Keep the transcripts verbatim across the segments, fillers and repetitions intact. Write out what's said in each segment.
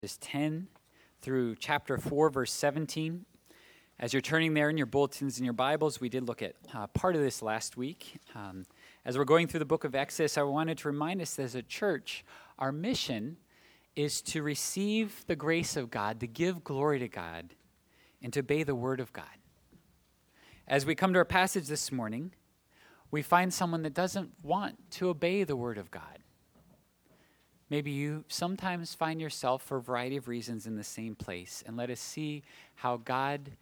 Is ten through chapter four, verse seventeen. As you're turning there in your bulletins and your Bibles, we did look at uh, part of this last week. Um, as we're going through the book of Exodus, I wanted to remind us that as a church, our mission is to receive the grace of God, to give glory to God, and to obey the word of God. As we come to our passage this morning, we find someone that doesn't want to obey the word of God. Maybe you sometimes find yourself, for a variety of reasons, in the same place. And let us see how God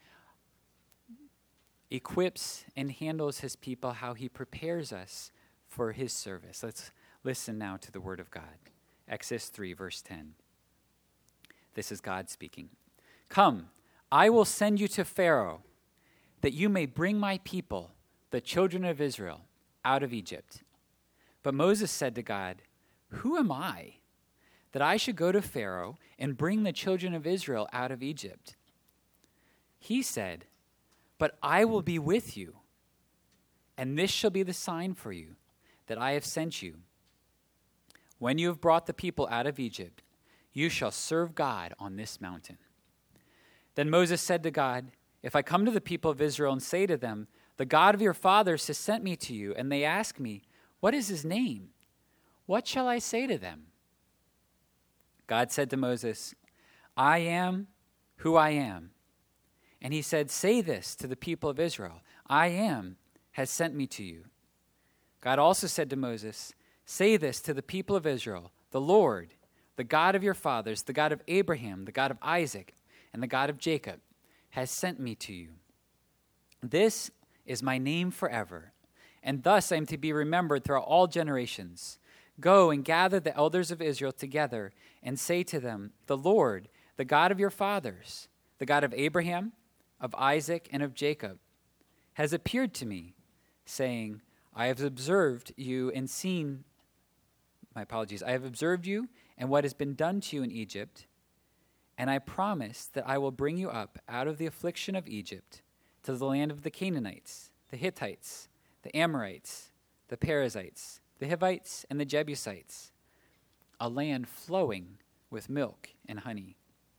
equips and handles his people, how he prepares us for his service. Let's listen now to the word of God. Exodus three, verse ten. This is God speaking. "Come, I will send you to Pharaoh, that you may bring my people, the children of Israel, out of Egypt." But Moses said to God, "Who am I, that I should go to Pharaoh and bring the children of Israel out of Egypt?" He said, "But I will be with you, and this shall be the sign for you that I have sent you. When you have brought the people out of Egypt, you shall serve God on this mountain." Then Moses said to God, "If I come to the people of Israel and say to them, 'The God of your fathers has sent me to you,' and they ask me, 'What is his name?' what shall I say to them?" God said to Moses, "I am who I am." And he said, "Say this to the people of Israel, 'I am has sent me to you.'" God also said to Moses, "Say this to the people of Israel, 'The Lord, the God of your fathers, the God of Abraham, the God of Isaac, and the God of Jacob, has sent me to you. This is my name forever, and thus I am to be remembered throughout all generations. Go and gather the elders of Israel together and say to them, 'The Lord, the God of your fathers, the God of Abraham, of Isaac, and of Jacob, has appeared to me, saying, I have observed you and seen, my apologies, I have observed you and what has been done to you in Egypt, and I promise that I will bring you up out of the affliction of Egypt to the land of the Canaanites, the Hittites, the Amorites, the Perizzites, the Hivites, and the Jebusites, a land flowing with milk and honey.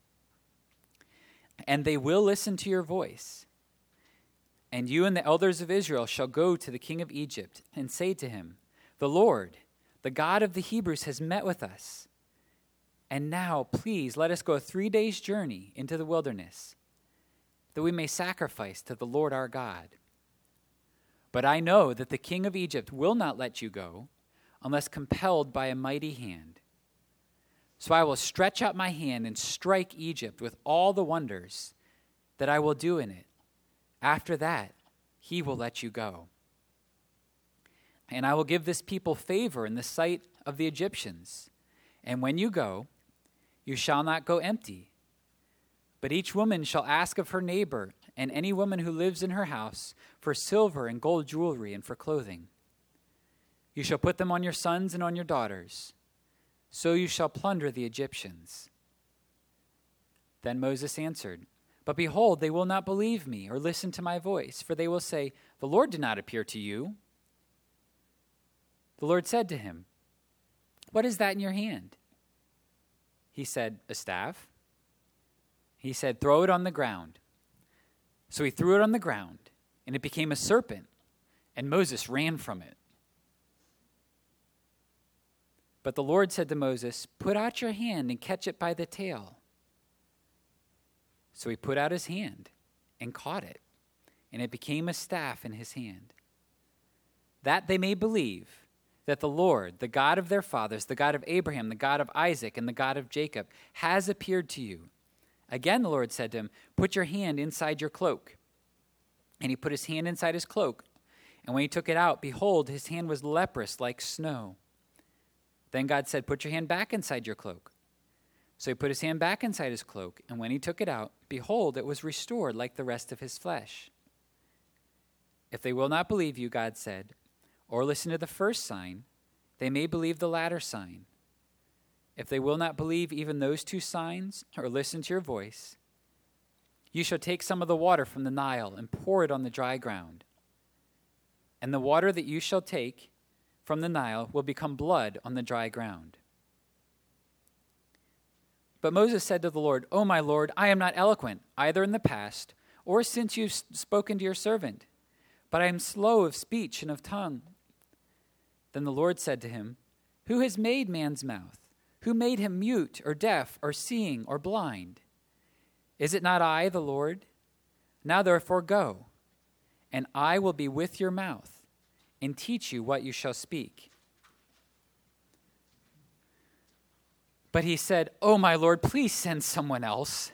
And they will listen to your voice. And you and the elders of Israel shall go to the king of Egypt and say to him, 'The Lord, the God of the Hebrews, has met with us. And now, please, let us go a three days' journey into the wilderness, that we may sacrifice to the Lord our God. But I know that the king of Egypt will not let you go unless compelled by a mighty hand. So I will stretch out my hand and strike Egypt with all the wonders that I will do in it. After that, he will let you go. And I will give this people favor in the sight of the Egyptians. And when you go, you shall not go empty. But each woman shall ask of her neighbor and any woman who lives in her house for silver and gold jewelry and for clothing. You shall put them on your sons and on your daughters. So you shall plunder the Egyptians." Then Moses answered, "But behold, they will not believe me or listen to my voice, for they will say, 'The Lord did not appear to you.'" The Lord said to him, "What is that in your hand?" He said, "A staff." He said, "Throw it on the ground." So he threw it on the ground, and it became a serpent, and Moses ran from it. But the Lord said to Moses, "Put out your hand and catch it by the tail." So he put out his hand and caught it, and it became a staff in his hand, that they may believe that the Lord, the God of their fathers, the God of Abraham, the God of Isaac, and the God of Jacob, has appeared to you. Again the Lord said to him, "Put your hand inside your cloak." And he put his hand inside his cloak, and when he took it out, behold, his hand was leprous like snow. Then God said, "Put your hand back inside your cloak." So he put his hand back inside his cloak, and when he took it out, behold, it was restored like the rest of his flesh. If they will not believe you, God said, or listen to the first sign, they may believe the latter sign. If they will not believe even those two signs, or listen to your voice, you shall take some of the water from the Nile and pour it on the dry ground. And the water that you shall take from the Nile will become blood on the dry ground. But Moses said to the Lord, "O my Lord, I am not eloquent, either in the past or since you've spoken to your servant, but I am slow of speech and of tongue." Then the Lord said to him, "Who has made man's mouth? Who made him mute or deaf or seeing or blind? Is it not I, the Lord? Now therefore go, and I will be with your mouth and teach you what you shall speak." But he said, "Oh, my Lord, please send someone else."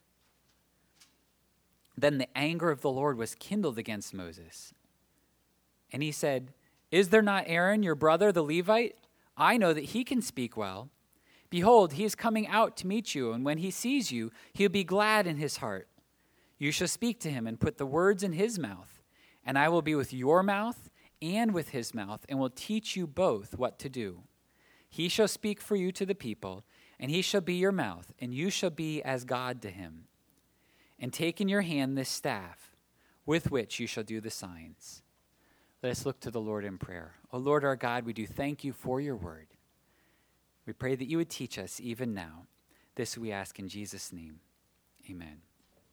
Then the anger of the Lord was kindled against Moses. And he said, "Is there not Aaron, your brother, the Levite? I know that he can speak well. Behold, he is coming out to meet you, and when he sees you, he'll be glad in his heart. You shall speak to him and put the words in his mouth, and I will be with your mouth and with his mouth, and will teach you both what to do. He shall speak for you to the people, and he shall be your mouth, and you shall be as God to him. And take in your hand this staff, with which you shall do the signs." Let us look to the Lord in prayer. O Lord our God, we do thank you for your word. We pray that you would teach us even now. This we ask in Jesus' name. Amen.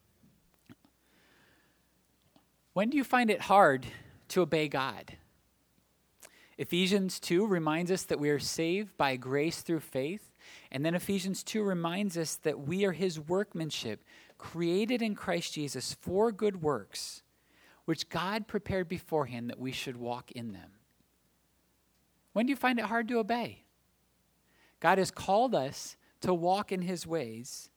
When do you find it hard to obey God? Ephesians two reminds us that we are saved by grace through faith. And then Ephesians two reminds us that we are his workmanship, created in Christ Jesus for good works, which God prepared beforehand that we should walk in them. When do you find it hard to obey? God has called us to walk in his ways.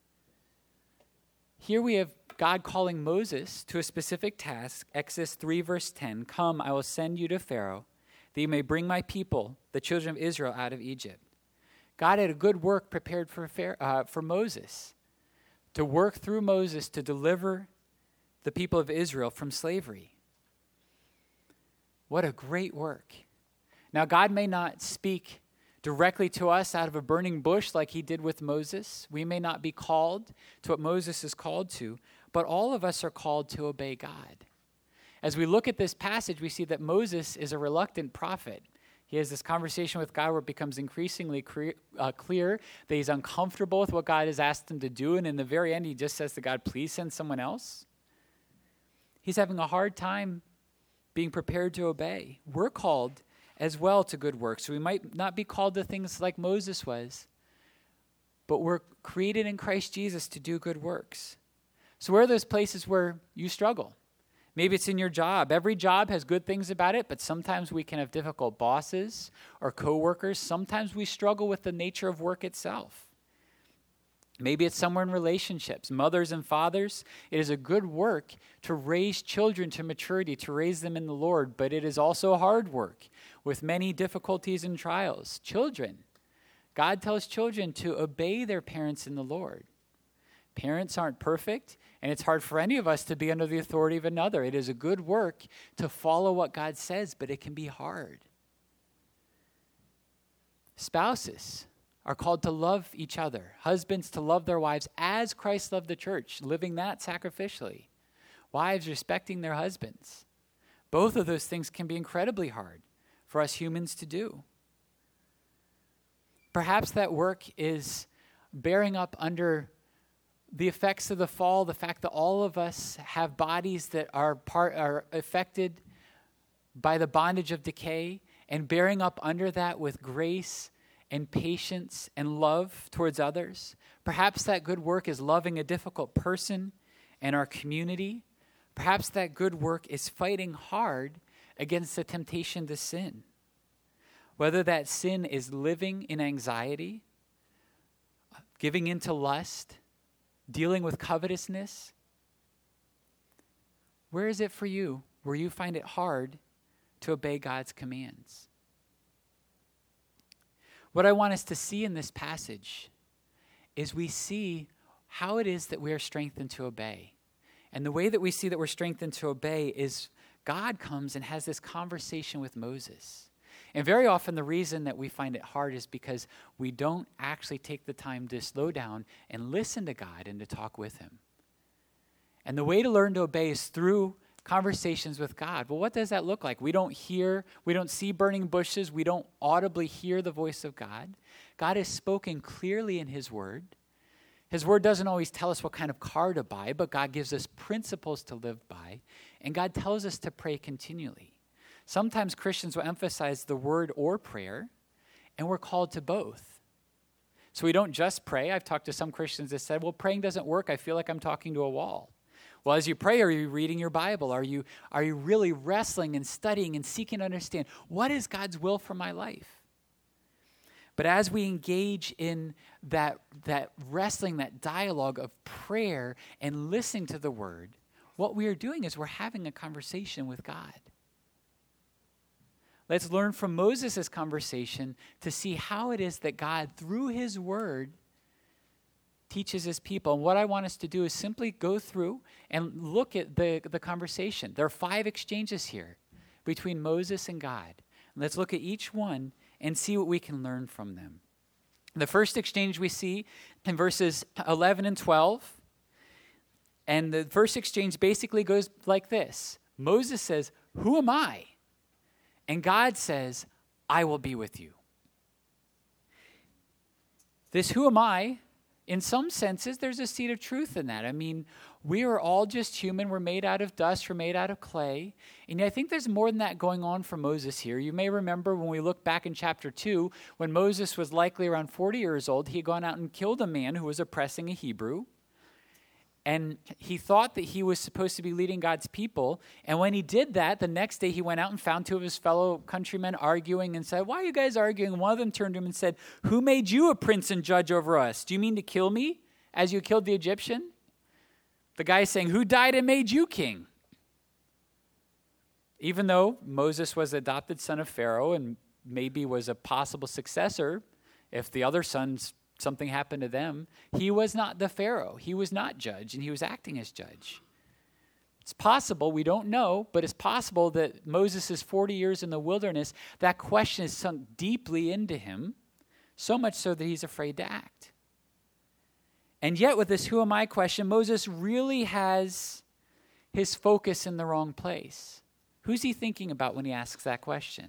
Here we have God calling Moses to a specific task. Exodus three, verse ten, "Come, I will send you to Pharaoh, that you may bring my people, the children of Israel, out of Egypt." God had a good work prepared for, Pharaoh, uh, for Moses, to work through Moses to deliver the people of Israel from slavery. What a great work. Now, God may not speak directly to us out of a burning bush like he did with Moses. We may not be called to what Moses is called to, but all of us are called to obey God. As we look at this passage, we see that Moses is a reluctant prophet. He has this conversation with God where it becomes increasingly cre- uh, clear that he's uncomfortable with what God has asked him to do, and in the very end, he just says to God, "Please send someone else." He's having a hard time being prepared to obey. We're called as well to good works. So we might not be called to things like Moses was, but we're created in Christ Jesus to do good works. So where are those places where you struggle? Maybe it's in your job. Every job has good things about it, but sometimes we can have difficult bosses or coworkers. Sometimes we struggle with the nature of work itself. Maybe it's somewhere in relationships. Mothers and fathers, it is a good work to raise children to maturity, to raise them in the Lord, but it is also hard work with many difficulties and trials. Children, God tells children to obey their parents in the Lord. Parents aren't perfect, and it's hard for any of us to be under the authority of another. It is a good work to follow what God says, but it can be hard. Spouses are called to love each other. Husbands to love their wives as Christ loved the church, living that sacrificially. Wives respecting their husbands. Both of those things can be incredibly hard for us humans to do. Perhaps that work is bearing up under the effects of the fall, the fact that all of us have bodies that are part are affected by the bondage of decay, and bearing up under that with grace and patience and love towards others. Perhaps that good work is loving a difficult person in our community. Perhaps that good work is fighting hard against the temptation to sin. Whether that sin is living in anxiety, giving into lust, dealing with covetousness. Where is it for you where you find it hard to obey God's commands? What I want us to see in this passage is we see how it is that we are strengthened to obey. And the way that we see that we're strengthened to obey is God comes and has this conversation with Moses. And very often the reason that we find it hard is because we don't actually take the time to slow down and listen to God and to talk with him. And the way to learn to obey is through conversations with God. Well, what does that look like? We don't hear, we don't see burning bushes. We don't audibly hear the voice of God. God has spoken clearly in his word. His word doesn't always tell us what kind of car to buy, but God gives us principles to live by, and God tells us to pray continually. Sometimes Christians will emphasize the word or prayer, and we're called to both. So we don't just pray. I've talked to some Christians that said, well, praying doesn't work. I feel like I'm talking to a wall. Well, as you pray, are you reading your Bible? Are you, are you really wrestling and studying and seeking to understand what is God's will for my life? But as we engage in that, that wrestling, that dialogue of prayer and listening to the word, what we are doing is we're having a conversation with God. Let's learn from Moses' conversation to see how it is that God, through his word, teaches his people. And what I want us to do is simply go through and look at the, the conversation. There are five exchanges here between Moses and God. And let's look at each one and see what we can learn from them. The first exchange we see in verses eleven and twelve. And the first exchange basically goes like this. Moses says, "Who am I?" And God says, "I will be with you." This "who am I," in some senses, there's a seed of truth in that. I mean, we are all just human. We're made out of dust. We're made out of clay. And I think there's more than that going on for Moses here. You may remember when we look back in chapter two, when Moses was likely around forty years old, he had gone out and killed a man who was oppressing a Hebrew. And he thought that he was supposed to be leading God's people. And when he did that, the next day he went out and found two of his fellow countrymen arguing and said, "Why are you guys arguing?" And one of them turned to him and said, "Who made you a prince and judge over us? Do you mean to kill me as you killed the Egyptian?" The guy is saying, "Who died and made you king?" Even though Moses was the adopted son of Pharaoh and maybe was a possible successor if the other sons something happened to them, he was not the Pharaoh. He was not judge, and he was acting as judge. It's possible, we don't know, but it's possible that Moses' forty years in the wilderness, that question has sunk deeply into him, so much so that he's afraid to act. And yet with this "who am I" question, Moses really has his focus in the wrong place. Who's he thinking about when he asks that question?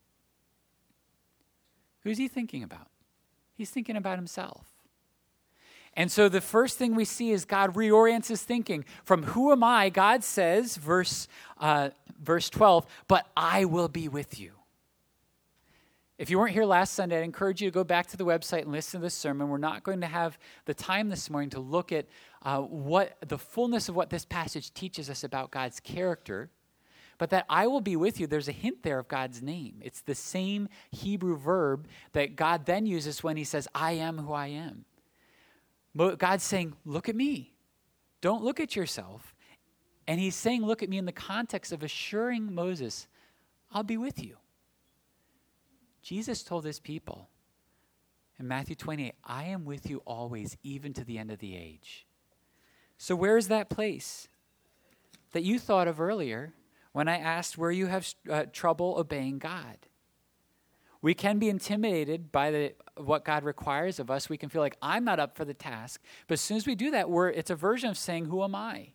Who's he thinking about? He's thinking about himself. And so the first thing we see is God reorients his thinking. From "who am I," God says, verse, uh, verse twelve, "but I will be with you." If you weren't here last Sunday, I'd encourage you to go back to the website and listen to this sermon. We're not going to have the time this morning to look at uh, what the fullness of what this passage teaches us about God's character. But that "I will be with you," there's a hint there of God's name. It's the same Hebrew verb that God then uses when he says, "I am who I am." God's saying, look at me. Don't look at yourself. And he's saying, look at me in the context of assuring Moses, I'll be with you. Jesus told his people in Matthew twenty-eight, "I am with you always, even to the end of the age." So where is that place that you thought of earlier when I asked where you have uh, trouble obeying God? We can be intimidated by the, what God requires of us. We can feel like I'm not up for the task. But as soon as we do that, we're, it's a version of saying, "Who am I?"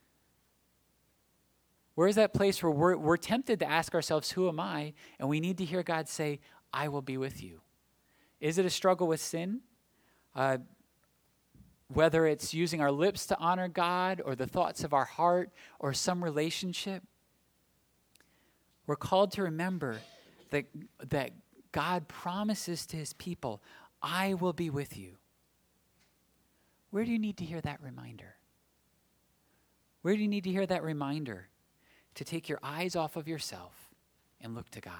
Where is that place where we're, we're tempted to ask ourselves, "Who am I?" And we need to hear God say, "I will be with you." Is it a struggle with sin? Uh, whether it's using our lips to honor God or the thoughts of our heart or some relationship, we're called to remember that, that God promises to his people, "I will be with you." Where do you need to hear that reminder? Where do you need to hear that reminder to take your eyes off of yourself and look to God?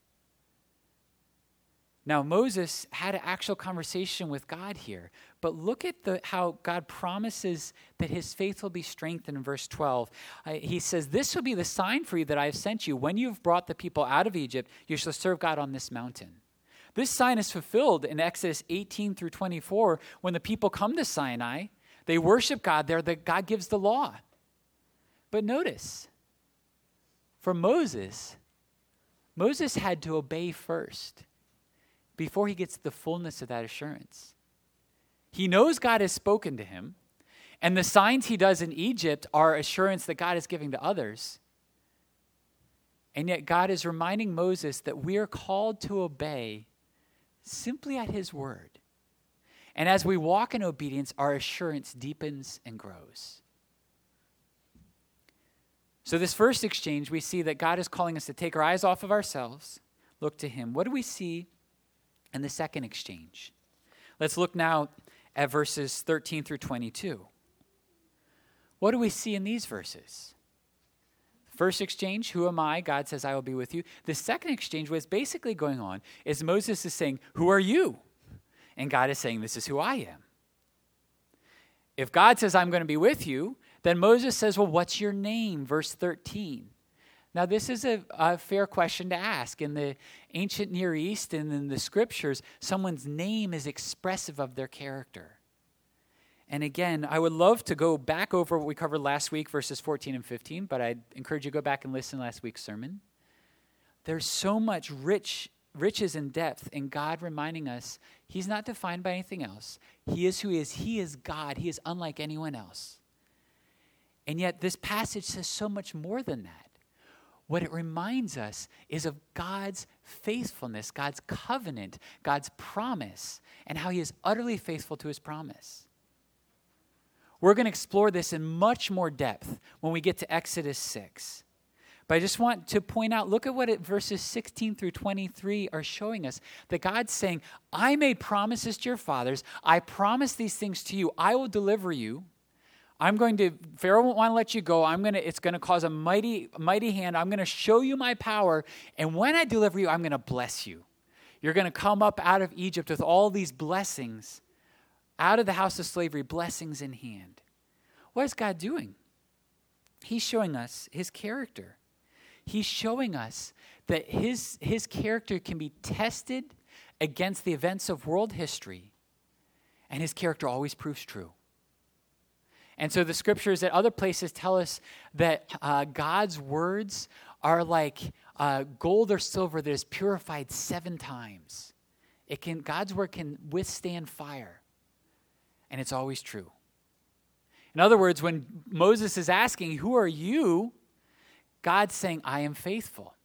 Now, Moses had an actual conversation with God here, but look at the, how God promises that his faith will be strengthened in verse twelve. Uh, he says, "This will be the sign for you that I have sent you. When you have brought the people out of Egypt, you shall serve God on this mountain." This sign is fulfilled in Exodus eighteen through twenty-four. When the people come to Sinai, they worship God there, that God gives the law. But notice, for Moses, Moses had to obey first before he gets the fullness of that assurance. He knows God has spoken to him, and the signs he does in Egypt are assurance that God is giving to others. And yet God is reminding Moses that we are called to obey simply at his word. And as we walk in obedience, our assurance deepens and grows. So this first exchange, we see that God is calling us to take our eyes off of ourselves, look to him. What do we see in the second exchange? Let's look now at verses thirteen through twenty-two. What do we see in these verses? First exchange, who am I? God says, I will be with you. The second exchange, what's basically going on is Moses is saying, who are you? And God is saying, this is who I am. If God says, I'm going to be with you, then Moses says, well, what's your name? Verse thirteen. Now, this is a, a fair question to ask. In the ancient Near East and in the scriptures, someone's name is expressive of their character. And again, I would love to go back over what we covered last week, verses fourteen and fifteen, but I'd encourage you to go back and listen to last week's sermon. There's so much rich riches and depth in God reminding us he's not defined by anything else. He is who he is. He is God. He is unlike anyone else. And yet this passage says so much more than that. What it reminds us is of God's faithfulness, God's covenant, God's promise, and how he is utterly faithful to his promise. We're going to explore this in much more depth when we get to Exodus six. But I just want to point out, look at what it, verses sixteen through twenty-three are showing us. That God's saying, I made promises to your fathers. I promised these things to you. I will deliver you. I'm going to, Pharaoh won't want to let you go. I'm going to, it's going to cause a mighty, mighty hand. I'm going to show you my power. And when I deliver you, I'm going to bless you. You're going to come up out of Egypt with all these blessings, out of the house of slavery, blessings in hand. What is God doing? He's showing us his character. He's showing us that his, his character can be tested against the events of world history, and his character always proves true. And so the scriptures at other places tell us that uh, God's words are like uh, gold or silver that is purified seven times. It can, God's word can withstand fire, and it's always true. In other words, when Moses is asking, who are you? God's saying, I am faithful.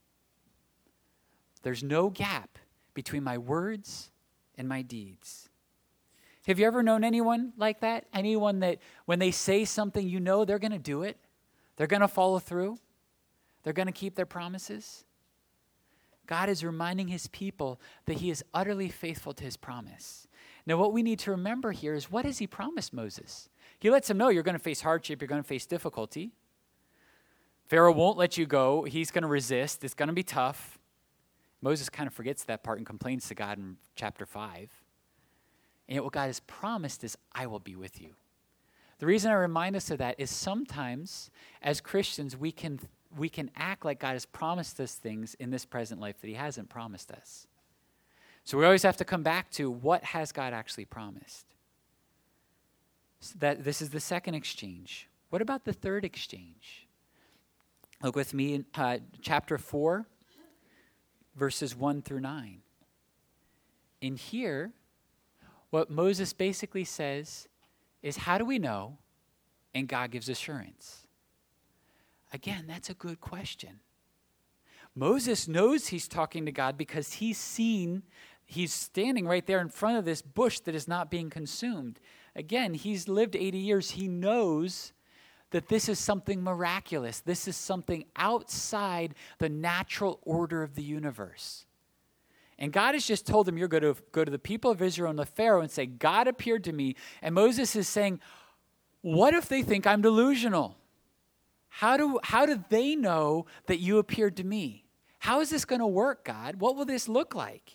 There's no gap between my words and my deeds. Have you ever known anyone like that? Anyone that when they say something, you know they're going to do it? They're going to follow through? They're going to keep their promises? God is reminding his people that he is utterly faithful to his promise. Now, what we need to remember here is, what has he promised Moses? He lets him know you're going to face hardship, you're going to face difficulty. Pharaoh won't let you go. He's going to resist. It's going to be tough. Moses kind of forgets that part and complains to God in chapter five. And yet what God has promised is, I will be with you. The reason I remind us of that is sometimes as Christians, we can we can act like God has promised us things in this present life that he hasn't promised us. So we always have to come back to, what has God actually promised? So that this is the second exchange. What about the third exchange? Look with me in uh, chapter four, verses one through nine. In here, what Moses basically says is, how do we know? And God gives assurance. Again, that's a good question. Moses knows he's talking to God because he's seen, he's standing right there in front of this bush that is not being consumed. Again, he's lived eighty years. He knows that this is something miraculous. This is something outside the natural order of the universe. And God has just told him, you're going to go to the people of Israel and the Pharaoh and say, God appeared to me. And Moses is saying, what if they think I'm delusional? How do, how do they know that you appeared to me? How is this going to work, God? What will this look like?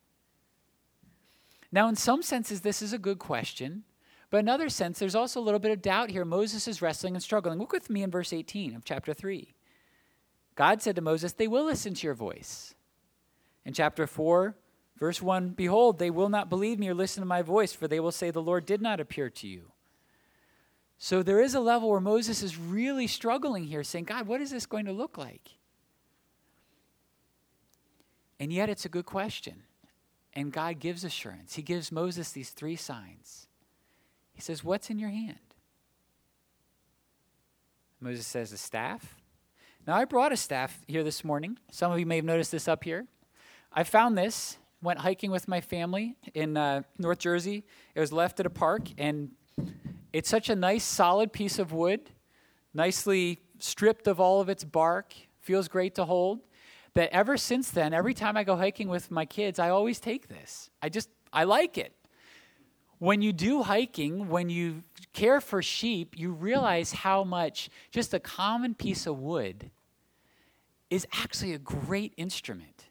Now, in some senses, this is a good question. But in another sense, there's also a little bit of doubt here. Moses is wrestling and struggling. Look with me in verse eighteen of chapter three. God said to Moses, they will listen to your voice. In chapter four, verse one, behold, they will not believe me or listen to my voice, for they will say, the Lord did not appear to you. So there is a level where Moses is really struggling here, saying, God, what is this going to look like? And yet it's a good question. And God gives assurance. He gives Moses these three signs. He says, what's in your hand? Moses says, a staff. Now, I brought a staff here this morning. Some of you may have noticed this up here. I found this. went hiking with my family in uh, North Jersey. It was left at a park, and it's such a nice, solid piece of wood, nicely stripped of all of its bark, feels great to hold, that ever since then, every time I go hiking with my kids, I always take this. I just, I like it. When you do hiking, when you care for sheep, you realize how much just a common piece of wood is actually a great instrument.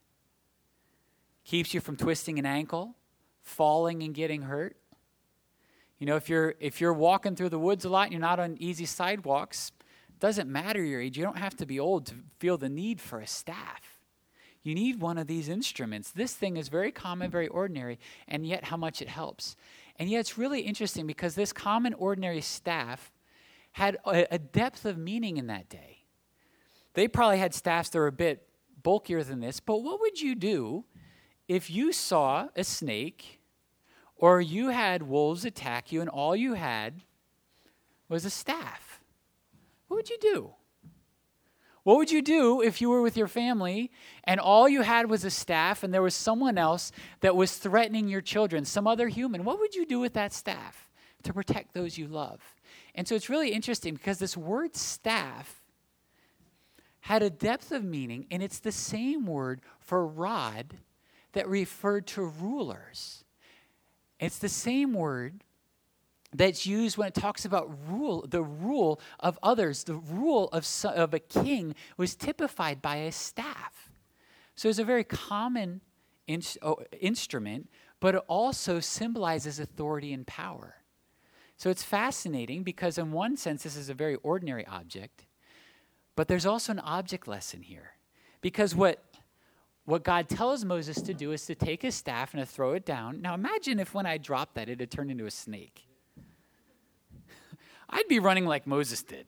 Keeps you from twisting an ankle, falling and getting hurt. You know, if you're if you're walking through the woods a lot and you're not on easy sidewalks, it doesn't matter your age. You don't have to be old to feel the need for a staff. You need one of these instruments. This thing is very common, very ordinary, and yet how much it helps. And yet it's really interesting because this common, ordinary staff had a, a depth of meaning in that day. They probably had staffs that were a bit bulkier than this, but what would you do if you saw a snake or you had wolves attack you and all you had was a staff? What would you do? What would you do if you were with your family and all you had was a staff and there was someone else that was threatening your children, some other human? What would you do with that staff to protect those you love? And so it's really interesting because this word staff had a depth of meaning, and it's the same word for rod that referred to rulers. It's the same word that's used when it talks about rule, the rule of others. The rule of, of a king was typified by a staff. So it's a very common in, oh, instrument, but it also symbolizes authority and power. So it's fascinating because in one sense, this is a very ordinary object, but there's also an object lesson here. Because what What God tells Moses to do is to take his staff and to throw it down. Now imagine if when I dropped that, it had turned into a snake. I'd be running like Moses did.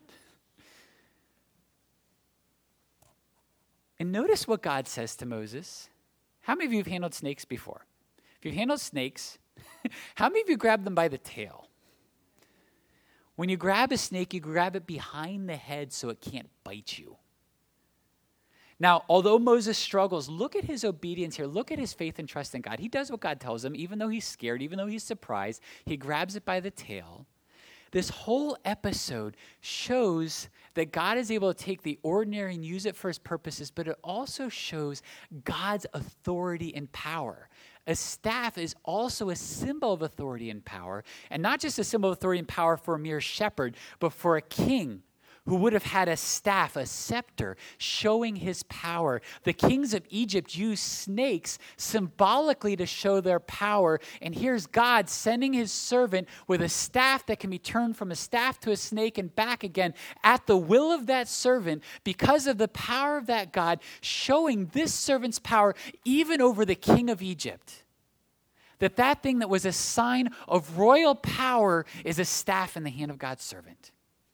And notice what God says to Moses. How many of you have handled snakes before? If you've handled snakes, how many of you grab them by the tail? When you grab a snake, you grab it behind the head so it can't bite you. Now, although Moses struggles, look at his obedience here. Look at his faith and trust in God. He does what God tells him, even though he's scared, even though he's surprised. He grabs it by the tail. This whole episode shows that God is able to take the ordinary and use it for his purposes, but it also shows God's authority and power. A staff is also a symbol of authority and power, and not just a symbol of authority and power for a mere shepherd, but for a king who would have had a staff, a scepter, showing his power. The kings of Egypt used snakes symbolically to show their power. And here's God sending his servant with a staff that can be turned from a staff to a snake and back again at the will of that servant because of the power of that God, showing this servant's power even over the king of Egypt. That that thing that was a sign of royal power is a staff in the hand of God's servant.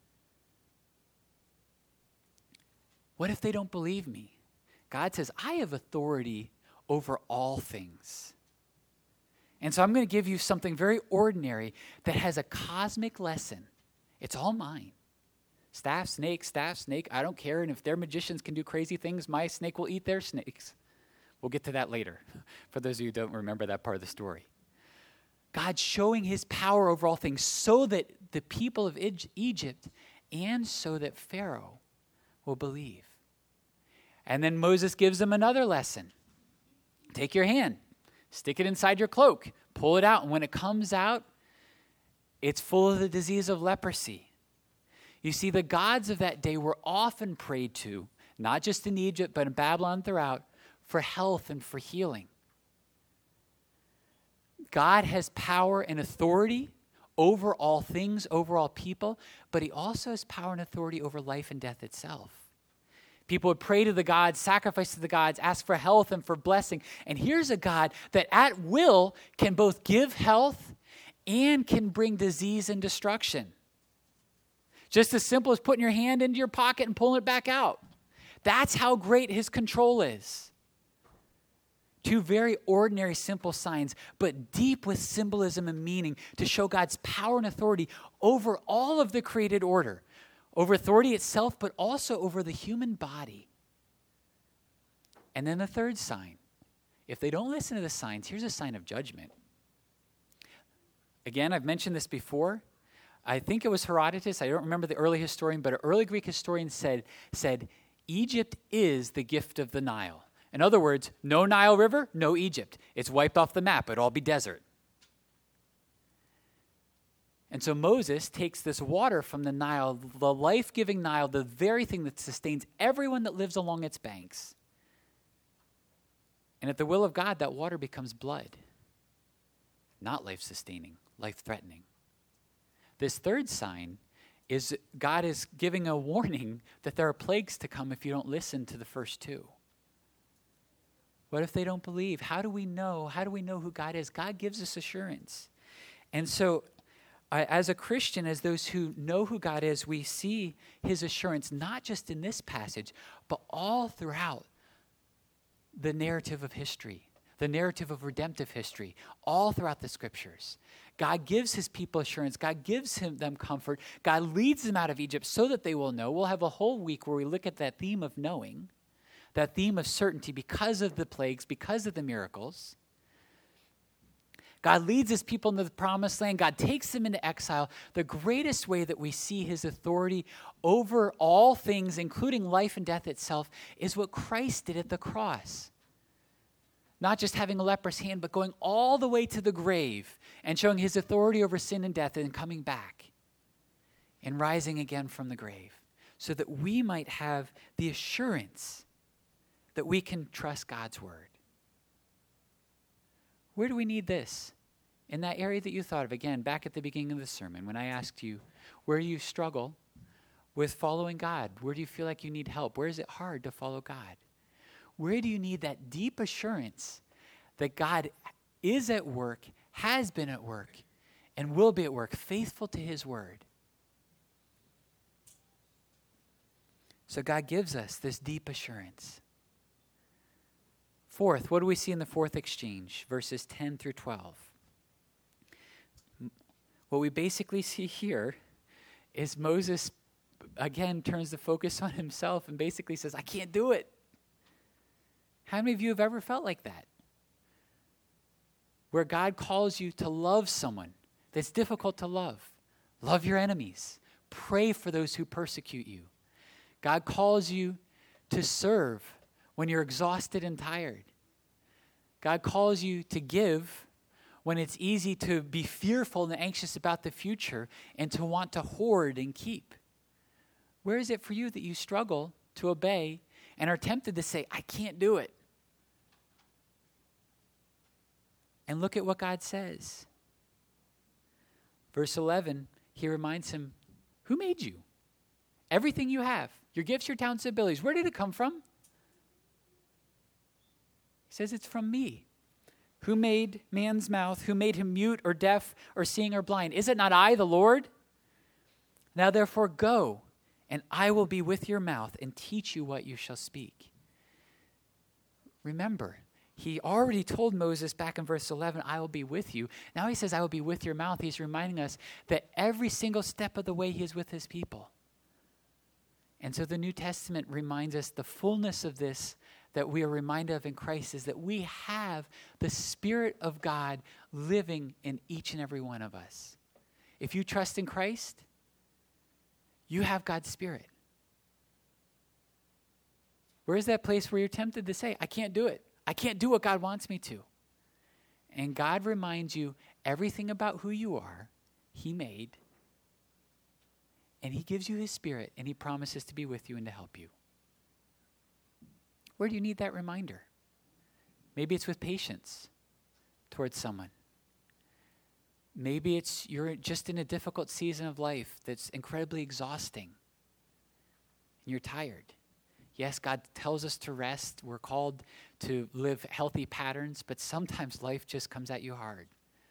What if they don't believe me? God says, I have authority over all things. And so I'm going to give you something very ordinary that has a cosmic lesson. It's all mine. Staff, snake, staff, snake, I don't care. And if their magicians can do crazy things, my snake will eat their snakes. We'll get to that later, for those of you who don't remember that part of the story. God showing his power over all things so that the people of Egypt and so that Pharaoh will believe. And then Moses gives them another lesson. Take your hand, stick it inside your cloak, pull it out, and when it comes out, it's full of the disease of leprosy. You see, the gods of that day were often prayed to, not just in Egypt, but in Babylon throughout, for health and for healing. God has power and authority over all things, over all people, but he also has power and authority over life and death itself. People would pray to the gods, sacrifice to the gods, ask for health and for blessing. And here's a God that at will can both give health and can bring disease and destruction. Just as simple as putting your hand into your pocket and pulling it back out. That's how great his control is. Two very ordinary, simple signs, but deep with symbolism and meaning to show God's power and authority over all of the created order. Over authority itself, but also over the human body. And then the third sign if they don't listen to the signs, here's a sign of judgment. Again, I've mentioned this before. I think it was Herodotus. I don't remember the early historian, but an early Greek historian said, said, Egypt is the gift of the Nile. In other words, no Nile River, no Egypt. It's wiped off the map. It'll all be desert. And so Moses takes this water from the Nile, the life-giving Nile, the very thing that sustains everyone that lives along its banks. And at the will of God, that water becomes blood. Not life-sustaining, life-threatening. This third sign is God is giving a warning that there are plagues to come if you don't listen to the first two. What if they don't believe? How do we know? How do we know who God is? God gives us assurance. And so I, as a Christian, as those who know who God is, we see his assurance not just in this passage, but all throughout the narrative of history, the narrative of redemptive history, all throughout the scriptures. God gives his people assurance. God gives him, them comfort. God leads them out of Egypt so that they will know. We'll have a whole week where we look at that theme of knowing, that theme of certainty because of the plagues, because of the miracles. God leads his people into the promised land. God takes them into exile. The greatest way that we see his authority over all things, including life and death itself, is what Christ did at the cross. Not just having a leprous hand, but going all the way to the grave and showing his authority over sin and death and coming back and rising again from the grave so that we might have the assurance that we can trust God's word. Where do we need this? In that area that you thought of, again, back at the beginning of the sermon, when I asked you, where do you struggle with following God? Where do you feel like you need help? Where is it hard to follow God? Where do you need that deep assurance that God is at work, has been at work, and will be at work, faithful to his word? So God gives us this deep assurance. Fourth, what do we see in the fourth exchange? Verses ten through twelve. What we basically see here is Moses, again, turns the focus on himself and basically says, I can't do it. How many of you have ever felt like that? Where God calls you to love someone that's difficult to love. Love your enemies. Pray for those who persecute you. God calls you to serve when you're exhausted and tired. God calls you to give when it's easy to be fearful and anxious about the future and to want to hoard and keep. Where is it for you that you struggle to obey and are tempted to say, I can't do it? And look at what God says. Verse eleven, he reminds him, who made you? Everything you have, your gifts, your talents, abilities, where did it come from? He says, it's from me. Who made man's mouth? Who made him mute or deaf or seeing or blind? Is it not I, the Lord? Now therefore go, and I will be with your mouth and teach you what you shall speak. Remember, he already told Moses back in verse eleven, I will be with you. Now he says, I will be with your mouth. He's reminding us that every single step of the way he is with his people. And so the New Testament reminds us the fullness of this that we are reminded of in Christ is that we have the Spirit of God living in each and every one of us. If you trust in Christ, you have God's Spirit. Where is that place where you're tempted to say, I can't do it. I can't do what God wants me to. And God reminds you everything about who you are, he made. And he gives you his Spirit, and he promises to be with you and to help you. Where do you need that reminder? Maybe it's with patience towards someone. Maybe it's you're just in a difficult season of life that's incredibly exhausting. And you're tired. Yes, God tells us to rest. We're called to live healthy patterns, but sometimes life just comes at you hard.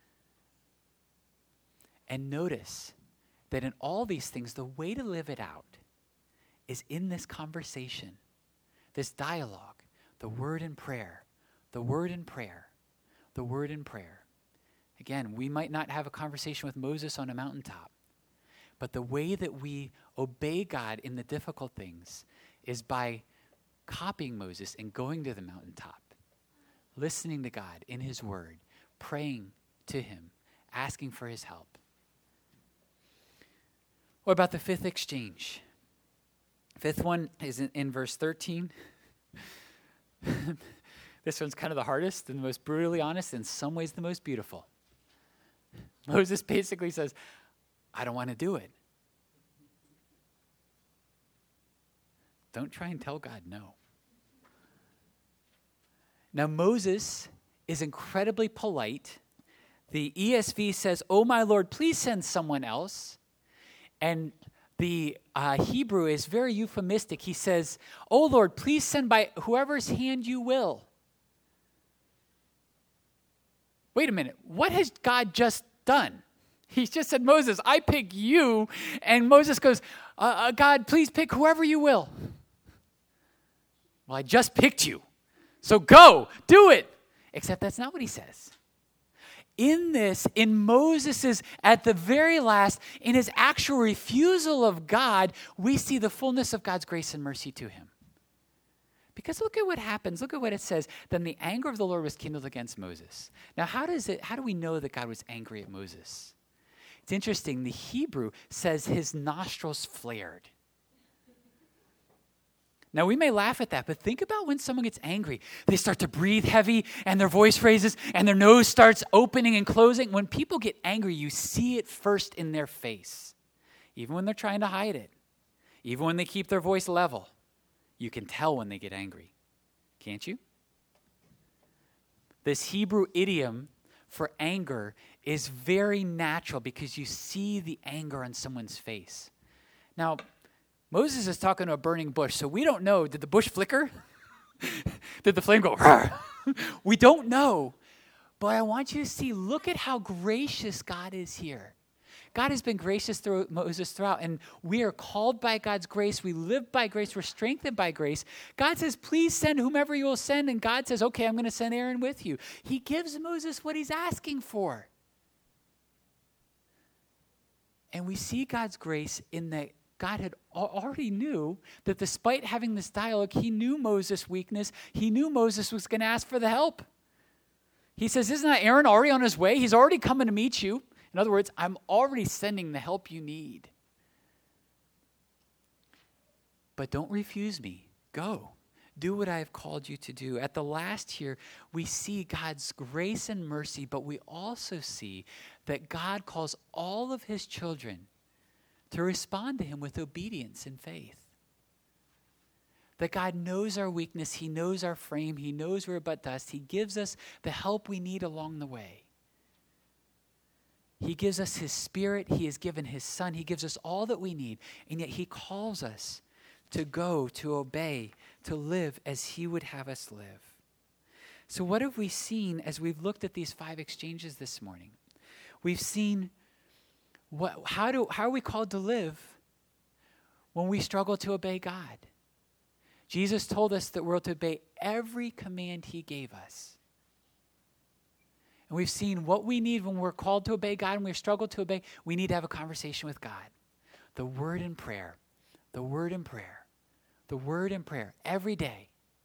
And notice that in all these things, the way to live it out is in this conversation, this dialogue, the word and prayer, the word and prayer, the word and prayer. Again, we might not have a conversation with Moses on a mountaintop, but the way that we obey God in the difficult things is by copying Moses and going to the mountaintop, listening to God in his word, praying to him, asking for his help. What about the fifth exchange? Fifth one is in, in verse thirteen. This one's kind of the hardest and the most brutally honest, in some ways the most beautiful. Moses basically says, I don't want to do it. Don't try and tell God no. Now, Moses is incredibly polite. The E S V says, oh, my Lord, please send someone else. And the uh, Hebrew is very euphemistic. He says, oh, Lord, please send by whoever's hand you will. Wait a minute. What has God just done? He just said, Moses, I pick you. And Moses goes, uh, uh, God, please pick whoever you will. Well, I just picked you. So go, do it. Except that's not what he says. In this, in Moses's, at the very last, in his actual refusal of God, we see the fullness of God's grace and mercy to him. Because look at what happens. Look at what it says. Then the anger of the Lord was kindled against Moses. Now, how does it, how do we know that God was angry at Moses? It's interesting. The Hebrew says his nostrils flared. Now, we may laugh at that, but think about when someone gets angry. They start to breathe heavy, and their voice raises, and their nose starts opening and closing. When people get angry, you see it first in their face. Even when they're trying to hide it. Even when they keep their voice level. You can tell when they get angry. Can't you? This Hebrew idiom for anger is very natural because you see the anger on someone's face. Now, Moses is talking to a burning bush, so we don't know. Did the bush flicker? Did the flame go? We don't know. But I want you to see, look at how gracious God is here. God has been gracious through Moses throughout, and we are called by God's grace. We live by grace. We're strengthened by grace. God says, please send whomever you will send, and God says, okay, I'm going to send Aaron with you. He gives Moses what he's asking for. And we see God's grace in that God had already knew that despite having this dialogue, he knew Moses' weakness. He knew Moses was going to ask for the help. He says, isn't that Aaron already on his way? He's already coming to meet you. In other words, I'm already sending the help you need. But don't refuse me. Go. Do what I have called you to do. At the last here, we see God's grace and mercy, but we also see that God calls all of his children to respond to him with obedience and faith. That God knows our weakness. He knows our frame. He knows we're but dust. He gives us the help we need along the way. He gives us his spirit. He has given his son. He gives us all that we need. And yet he calls us to go, to obey, to live as he would have us live. So what have we seen as we've looked at these five exchanges this morning? We've seen what, how, do, how are we called to live when we struggle to obey God? Jesus told us that we're to obey every command he gave us. And we've seen what we need when we're called to obey God and we struggle to obey. We need to have a conversation with God. The word and prayer. The word and prayer. The word and prayer every day.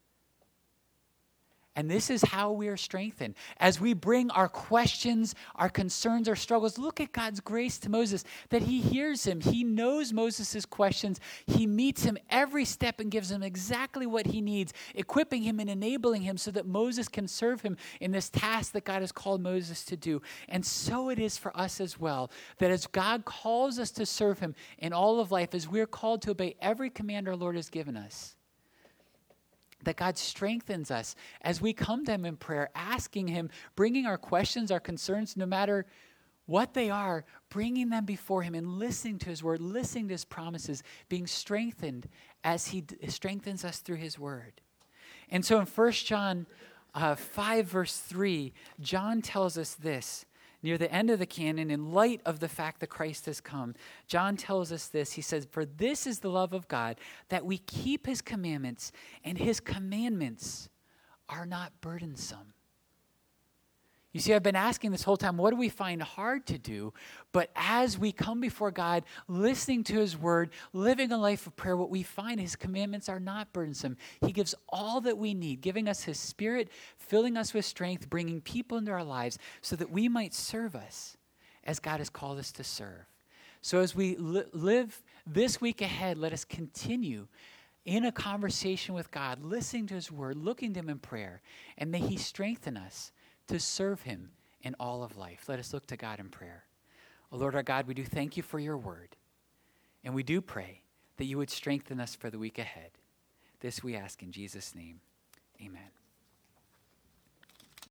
And this is how we are strengthened. As we bring our questions, our concerns, our struggles, look at God's grace to Moses, that he hears him. He knows Moses' questions. He meets him every step and gives him exactly what he needs, equipping him and enabling him so that Moses can serve him in this task that God has called Moses to do. And so it is for us as well, that as God calls us to serve him in all of life, as we're called to obey every command our Lord has given us, that God strengthens us as we come to him in prayer, asking him, bringing our questions, our concerns, no matter what they are, bringing them before him and listening to his word, listening to his promises, being strengthened as he d- strengthens us through his word. And so in First John uh, five, verse three, John tells us this. Near the end of the canon, in light of the fact that Christ has come, John tells us this. He says, for this is the love of God, that we keep his commandments, and his commandments are not burdensome. You see, I've been asking this whole time, what do we find hard to do? But as we come before God, listening to his word, living a life of prayer, what we find, his commandments are not burdensome. He gives all that we need, giving us his spirit, filling us with strength, bringing people into our lives so that we might serve us as God has called us to serve. So as we li- live this week ahead, let us continue in a conversation with God, listening to his word, looking to him in prayer, and may he strengthen us to serve him in all of life. Let us look to God in prayer. Oh Lord our God, we do thank you for your word, and we do pray that you would strengthen us for the week ahead. This we ask in Jesus' name. Amen.